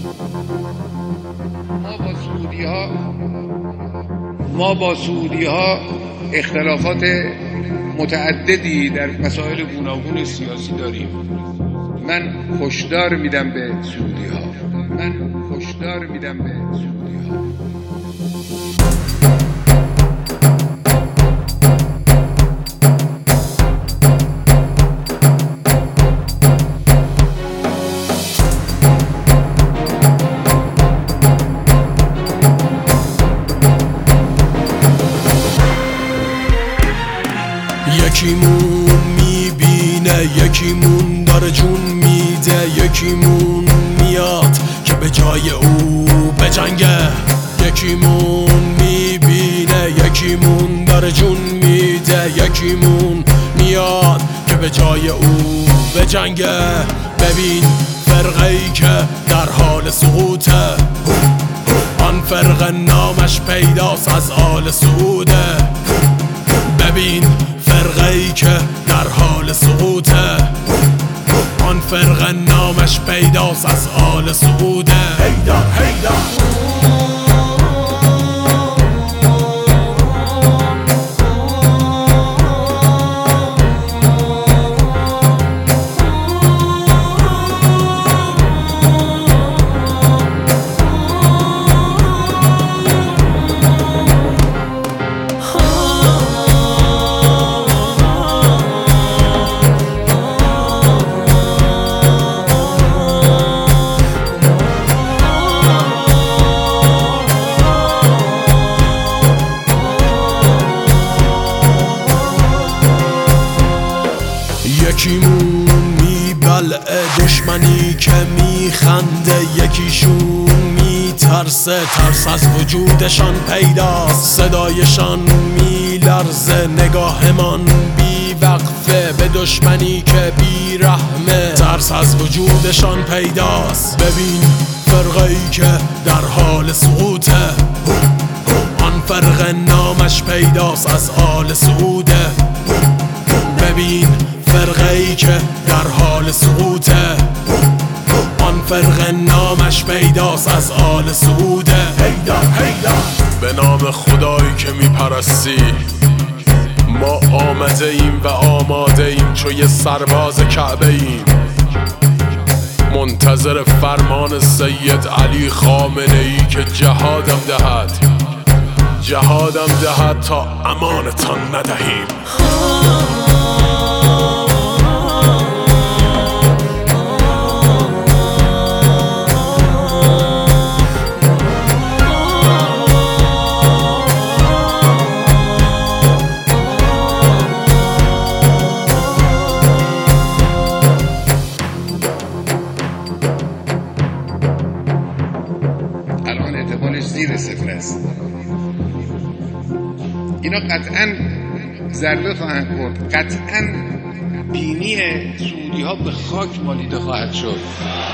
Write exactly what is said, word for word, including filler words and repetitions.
ما با سعودی ها ما با سعودی ها اختلافات متعددی در مسائل گوناگون سیاسی داریم. من هشدار میدم به سعودی ها من هشدار میدم به سعودی ها یکیمون میبینه، یکیمون داره جون میده، یکیمون میاد که به جای او بجنگه. یکیمون میبینه، یکیمون داره جون میده، یکیمون میاد که به جای او بجنگه. ببین فرقه‌ای که در حال سقوطه، آن فرقه نامش پیداست از آل سعوده. ببین فرقه‌ای که در حال سقوطه، آن فرقه نامش پیداست از آل سعوده. هیدا هیدا یکیمون میبلعه دشمنی که میخنده، یکیشون میترسه ترس از وجودشان پیداست. صدایشان میلرزه، نگاهمان بی وقفه به دشمنی که بیرحمه، ترس از وجودشان پیداست. ببین فرقه‌ای که در حال سقوطه، آن فرقه نامش پیداست از آل سعوده. ببین فرقه‌ای که در حال سقوطه، آن فرقه نامش پیداست از آل سعوده. هیدا هیدا به نام خدایی که میپرستی، ما آمده ایم و آماده ایم چو یه سرباز کعبه ایم، منتظر فرمان سید علی خامنه ای که جهادم دهد جهادم دهد تا امانتان ندهیم. الان اعتبارش زیر صفر است. اینا قطعا ضربه خواهند خورد، قطعا بینی سعودی ها به خاک مالیده خواهد شد.